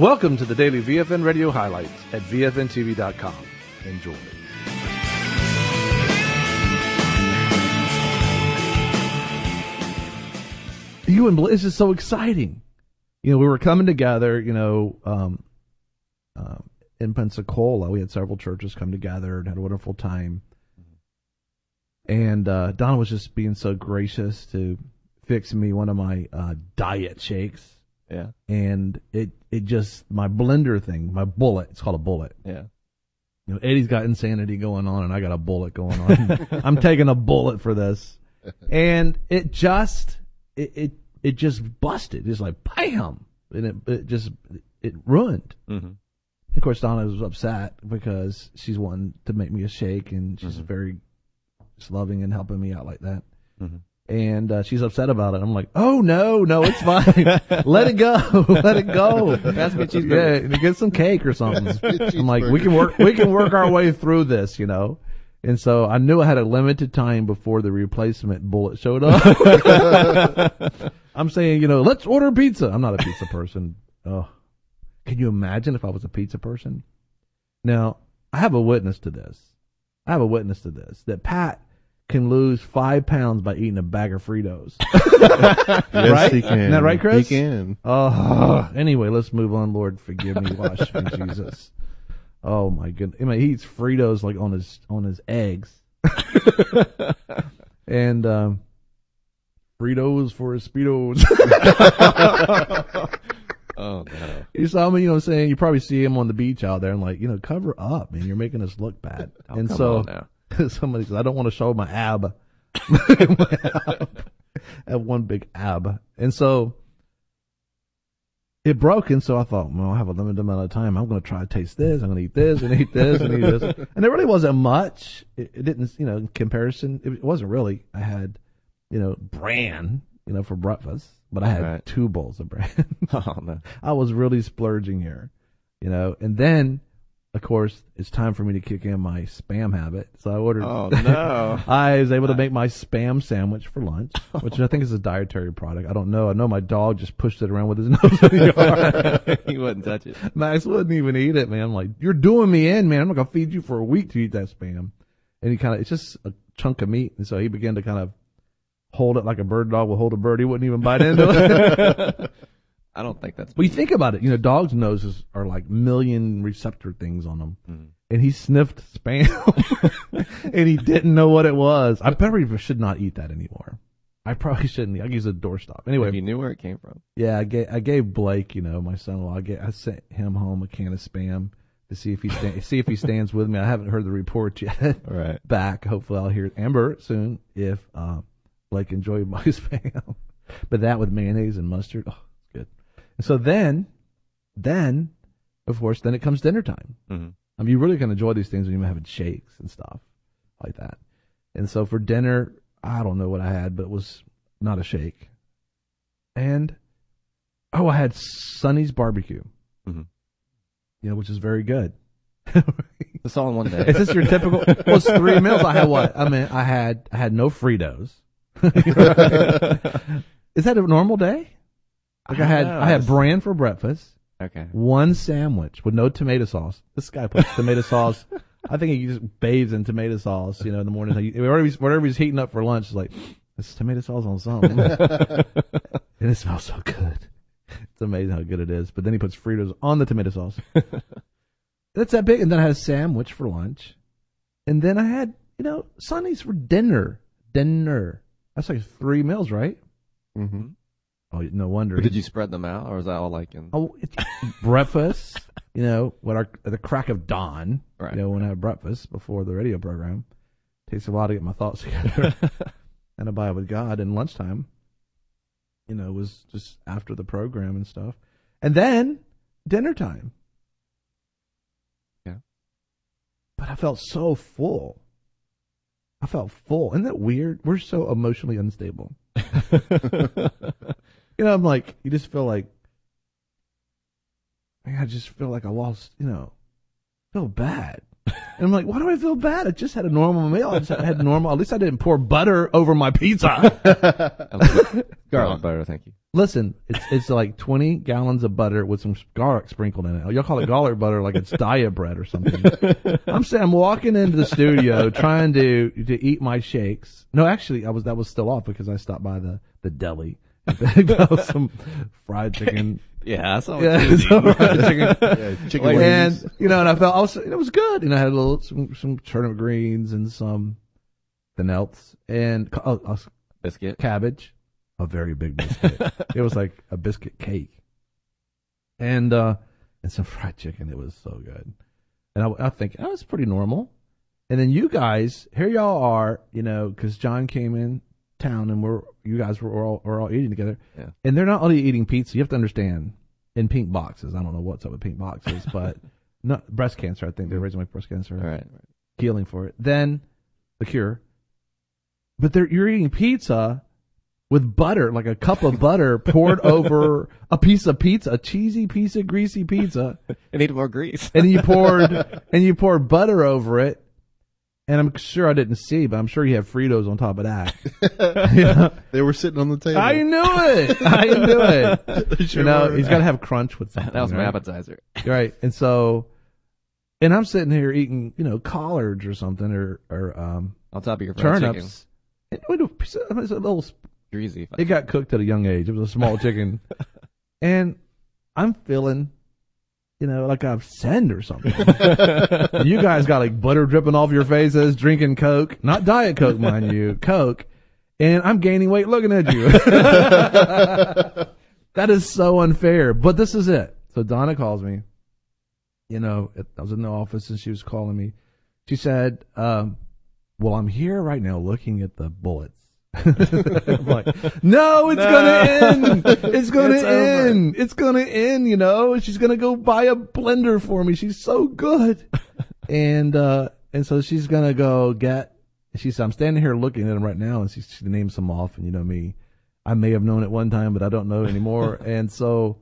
Welcome to the daily VFN radio highlights at VFNTV.com. Enjoy. You and Blaze is so exciting. You know, we were coming together, in Pensacola. We had several churches come together and had a wonderful time. And Donna was just being so gracious to fix me one of my diet shakes. Yeah. And it just, my blender thing, my bullet, it's called a bullet. Yeah. You know, Eddie's got insanity going on and I got a bullet going on. I'm taking a bullet for this. And it just busted. It's like, bam! And it ruined. Mm-hmm. Of course, Donna was upset because she's wanting to make me a shake and she's very loving and helping me out like that. Mm-hmm. And she's upset about it. I'm like, oh, no, it's fine. Let it go. Let it go. Pass me a cheeseburger. Yeah, get some cake or something. I'm like, we can work our way through this, you know. And so I knew I had a limited time before the replacement bullet showed up. I'm saying, let's order pizza. I'm not a pizza person. Oh, can you imagine if I was a pizza person? Now, I have a witness to this. That Pat can lose 5 pounds by eating a bag of Fritos. Yes, right? he can. Isn't that right, Chris? He can. Oh, anyway, let's move on. Lord, forgive me. Wash me, Jesus. Oh my goodness. I mean, he eats Fritos like on his eggs. And Fritos for his Speedos. Oh no. You saw me, what I'm saying? You probably see him on the beach out there and like, cover up, man. You're making us look bad. Oh, and come so on now. somebody says, I don't want to show my ab. I have one big ab. And so it broke, and so I thought, well, I have a limited amount of time. I'm going to try to taste this. I'm going to eat this and eat this and eat this. And there really wasn't much. It didn't, in comparison, it wasn't really. I had, bran, for breakfast, but I had 2 bowls of bran. Oh no. I was really splurging here, and then, of course, it's time for me to kick in my Spam habit. So I ordered. Oh no. I was able to make my Spam sandwich for lunch, which I think is a dietary product. I don't know. I know my dog just pushed it around with his nose in the yard. He wouldn't touch it. Max wouldn't even eat it, man. I'm like, you're doing me in, man. I'm not going to feed you for a week to eat that Spam. And it's just a chunk of meat. And so he began to kind of hold it like a bird dog will hold a bird. He wouldn't even bite into it. I don't think that's. But you think about it, dogs' noses are like million receptor things on them. Mm-hmm. And he sniffed Spam and he didn't know what it was. I probably should not eat that anymore. I probably shouldn't. I use a doorstop. Anyway. If you knew where it came from. Yeah, I gave Blake, my son-in-law, I sent him home a can of Spam to see if he stands with me. I haven't heard the report yet. Right. Back. Hopefully I'll hear Amber soon if Blake enjoyed my Spam. But that with mayonnaise and mustard, oh, it's good. And so then, of course, then it comes dinner time. Mm-hmm. I mean, you really can enjoy these things when you're having shakes and stuff like that. And so for dinner, I don't know what I had, but it was not a shake. And, I had Sonny's barbecue, which is very good. It's all in one day. Is this your typical? Well, it's 3 meals. I had what? I mean, I had no Fritos. Is that a normal day? Like I had bran for breakfast. Okay. 1 sandwich with no tomato sauce. This guy puts tomato sauce. I think he just bathes in tomato sauce, in the morning. Whatever he's heating up for lunch is like, this tomato sauce on something. And it smells so good. It's amazing how good it is. But then he puts Fritos on the tomato sauce. That's that big. And then I had a sandwich for lunch. And then I had, Sonny's for dinner. That's like 3 meals, right? Mm-hmm. Oh, no wonder. But did you spread them out, or was that all like in? Oh, it's breakfast. At the crack of dawn. Right. When I have breakfast before the radio program. Takes a while to get my thoughts together. And abide with God. And lunchtime, was just after the program and stuff. And then dinner time. Yeah. But I felt so full. Isn't that weird? We're so emotionally unstable. I'm like, you just feel like, I just feel like I lost, feel bad. And I'm like, why do I feel bad? I just had a normal meal. I just had normal. At least I didn't pour butter over my pizza. Garlic butter, thank you. Listen, it's like 20 gallons of butter with some garlic sprinkled in it. Y'all call it garlic butter like it's diet bread or something. I'm walking into the studio trying to eat my shakes. No, actually, that was still off because I stopped by the deli and picked up some fried chicken. Yeah, that's all. Yeah, some fried chicken. Chicken And wings. and I felt it was good. I had some turnip greens and something else and Biscuit. cabbage. A very big biscuit. It was like a biscuit cake. And some fried chicken. It was so good. And I think, oh, it's pretty normal. And then you guys, here y'all are, because John came in town and you guys were all eating together. Yeah. And they're not only eating pizza, you have to understand, in pink boxes. I don't know what's up with pink boxes, but not breast cancer. I think they're raising my breast cancer. All right. Healing for it. Then the cure. But you're eating pizza with butter, like a cup of butter poured over a piece of pizza, a cheesy piece of greasy pizza. I need more grease. And you poured butter over it. And I'm sure I didn't see, but I'm sure you have Fritos on top of that. Yeah. They were sitting on the table. I knew it. They sure were. He's got to have crunch with something. That was my right? appetizer. Right. And I'm sitting here eating, collards or something or On top of your fried chicken. turnips. It was a little. Greasy. It got cooked at a young age. It was a small chicken. And I'm feeling, like I've sinned or something. And you guys got like butter dripping off your faces, drinking Coke. Not Diet Coke, mind you. Coke. And I'm gaining weight looking at you. That is so unfair. But this is it. So Donna calls me. I was in the office and she was calling me. She said, well, I'm here right now looking at the bullets. I'm like, no, it's gonna end. It's gonna end. It's gonna end. She's gonna go buy a blender for me. She's so good. And so she's gonna go she said, I'm standing here looking at them right now, and she names them off, and me, I may have known at one time, but I don't know anymore. And so,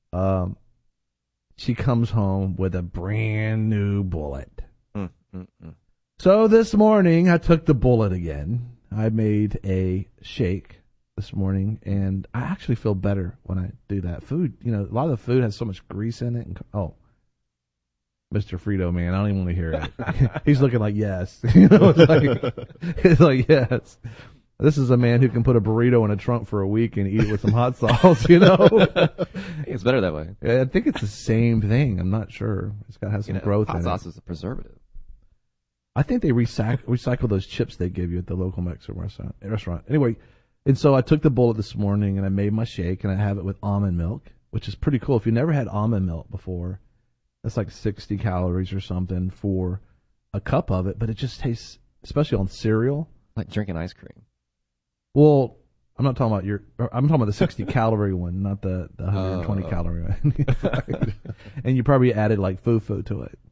she comes home with a brand new bullet. So this morning I took the bullet again. I made a shake this morning, and I actually feel better when I do that. Food, a lot of the food has so much grease in it. And, Mr. Frito, man, I don't even want to hear it. He's looking like, yes. It's like, yes. This is a man who can put a burrito in a trunk for a week and eat it with some hot sauce, It's better that way. I think it's the same thing. I'm not sure. It's got to have some growth in it. Hot sauce is a preservative. I think they recycle those chips they give you at the local Mexican restaurant. Anyway, and so I took the bullet this morning and I made my shake and I have it with almond milk, which is pretty cool. If you never had almond milk before, that's like 60 calories or something for a cup of it, but it just tastes, especially on cereal. Like drinking ice cream. Well, I'm not talking about I'm talking about the 60 calorie one, not the 120 calorie one. And you probably added like fufu to it.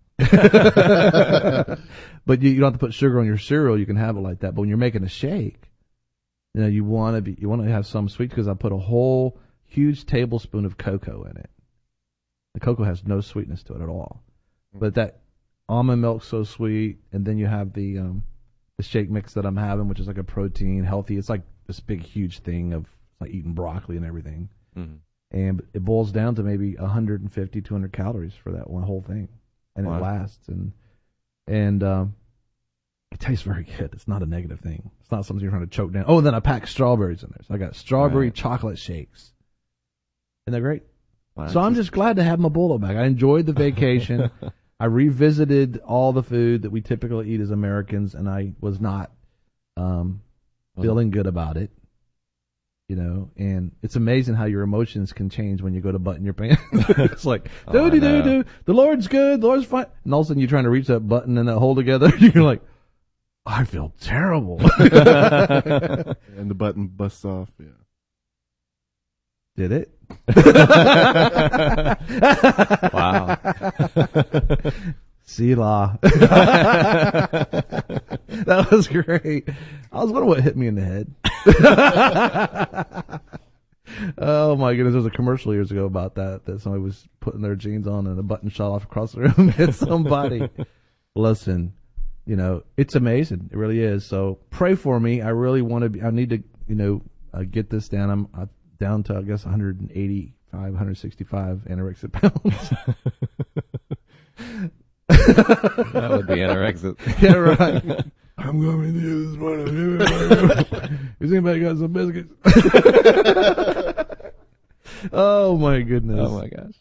But you don't have to put sugar on your cereal. You can have it like that. But when you're making a shake, you want to have some sweet, because I put a whole huge tablespoon of cocoa in it. The cocoa has no sweetness to it at all. But that almond milk's so sweet, and then you have the shake mix that I'm having, which is like a protein, healthy. It's like this big, huge thing of like eating broccoli and everything. Mm-hmm. And it boils down to maybe 150, 200 calories for that one whole thing. And It lasts, and it tastes very good. It's not a negative thing. It's not something you're trying to choke down. Oh, and then I packed strawberries in there. So I got strawberry chocolate shakes. Isn't that great? Wow. So I'm just glad to have my bullet back. I enjoyed the vacation. I revisited all the food that we typically eat as Americans, and I was not feeling good about it. And it's amazing how your emotions can change when you go to button your pants. It's like, the Lord's good, the Lord's fine. And all of a sudden you're trying to reach that button and that hole together. You're like, I feel terrible. And the button busts off, yeah. Did it? Wow. Selah. That was great. I was wondering what hit me in the head. Oh my goodness, there was a commercial years ago about that somebody was putting their jeans on and a button shot off across the room and hit somebody. listen, it's amazing. It really is. So pray for me. I really want to be, I need to, get this down. I'm down to, I guess, 185, 165 anorexic pounds. That would be anorexic. Yeah, right. I'm going to do this morning. Has anybody got some biscuits? Oh, my goodness. Oh, my gosh.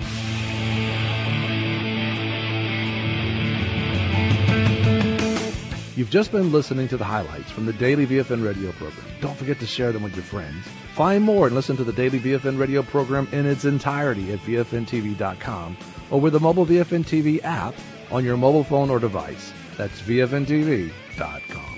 You've just been listening to the highlights from the Daily VFN radio program. Don't forget to share them with your friends. Find more and listen to the Daily VFN radio program in its entirety at VFNTV.com or with the mobile VFN TV app on your mobile phone or device. That's VFNTV.com.